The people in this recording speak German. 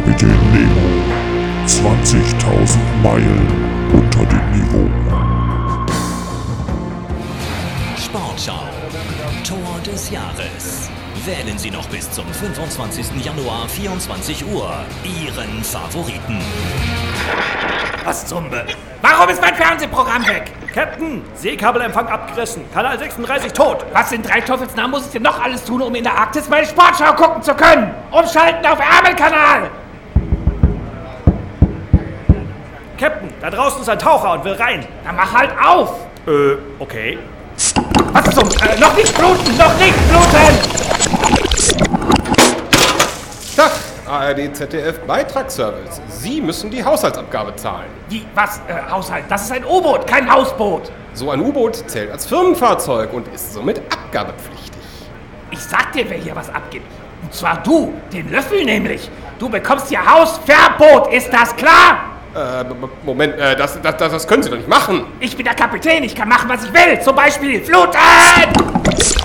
Kapitän Nemo. 20.000 Meilen unter dem Niveau. Sportschau. Tor des Jahres. Wählen Sie noch bis zum 25. Januar 24 Uhr Ihren Favoriten. Was zum Warum ist mein Fernsehprogramm weg? Captain, Seekabelempfang abgerissen. Kanal 36 tot. Was in drei Teufelsnamen muss ich denn noch alles tun, um in der Arktis meine Sportschau gucken zu können? Umschalten auf Ärmelkanal! Captain, da draußen ist ein Taucher und will rein. Dann mach halt auf! Okay. Was zum... noch nicht bluten! Noch nicht bluten! Tag, ARD ZDF Beitragsservice. Sie müssen die Haushaltsabgabe zahlen. Wie? Was? Haushalt? Das ist ein U-Boot, kein Hausboot! So ein U-Boot zählt als Firmenfahrzeug und ist somit abgabepflichtig. Ich sag dir, wer hier was abgibt. Und zwar du, den Löffel nämlich. Du bekommst hier Hausverbot, ist das klar? Moment, das können Sie doch nicht machen. Ich bin der Kapitän, ich kann machen, was ich will. Zum Beispiel fluten!